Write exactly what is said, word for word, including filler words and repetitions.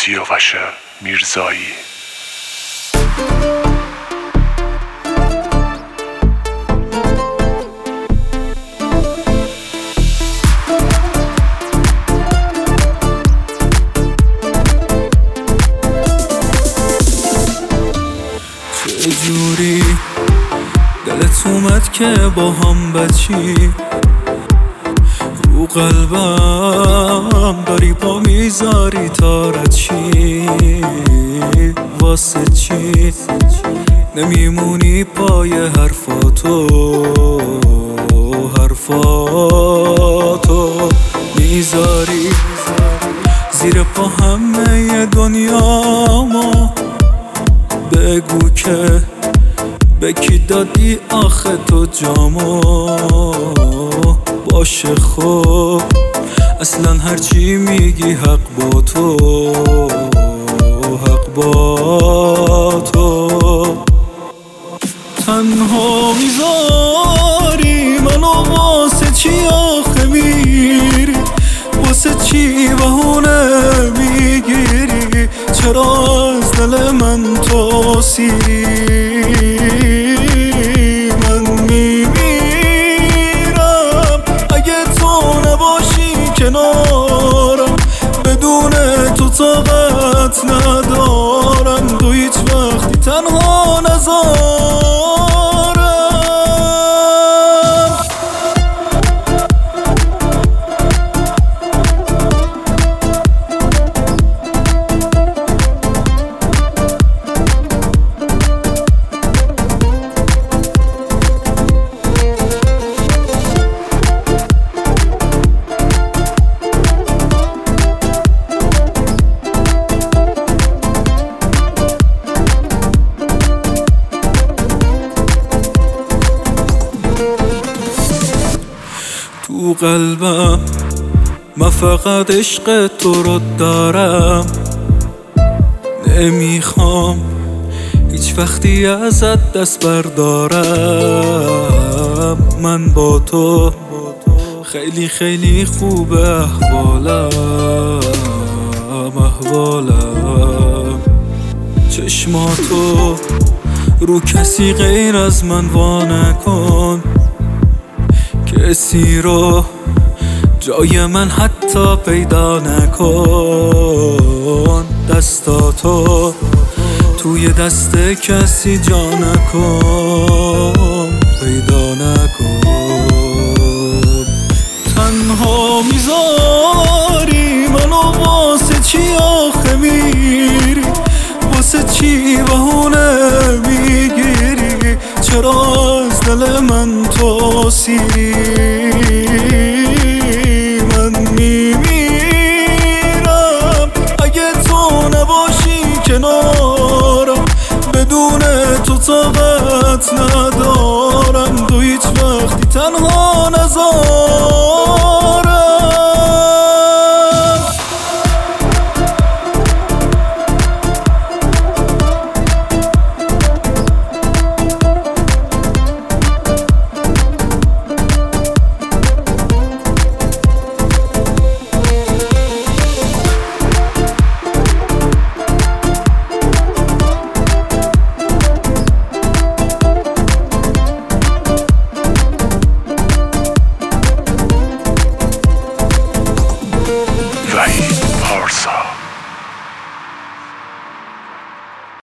سیاوش میرزایی. چجوری دلت اومد که با هم بچی، رو قلبم داری پا میذاری تا چی، واسه چی نمیمونی پای حرفاتو، حرفاتو میذاری زیر پا همه دنیامو، بگو که به کی دادی آخه تو جامو، باشه خب اصلا هرچی میگی حق با تو، حق با تو. تنها میذاری منو واسه چی آخه میری، واسه چی بهونه میگیری، چرا از دل من تو سیری، من میمیرم اگه تو نباشی کنارم، بدون تو طاقت ندارم، تو هیچ وقتی تنها نذارم. تو قلبم من فقط عشق تو رو دارم، نمیخوام هیچ وقتی ازت دست بردارم، من با تو خیلی خیلی خوبه احوالم، احوالم چشماتو رو کسی غیر از من وا نکن، کسی رو جای من حتی پیدا نکن، دستاتو توی دست کسی جا نکن، پیدا نکن. تنها میذاری منو واسه چی آخه میری، واسه چی بهونه میگیری، چرا از دل من تو سیری، من میمیرم اگه تو نباشی کنارم، بدون تو طاقت ندارم، تو هیچ وقتی تنها نذارم.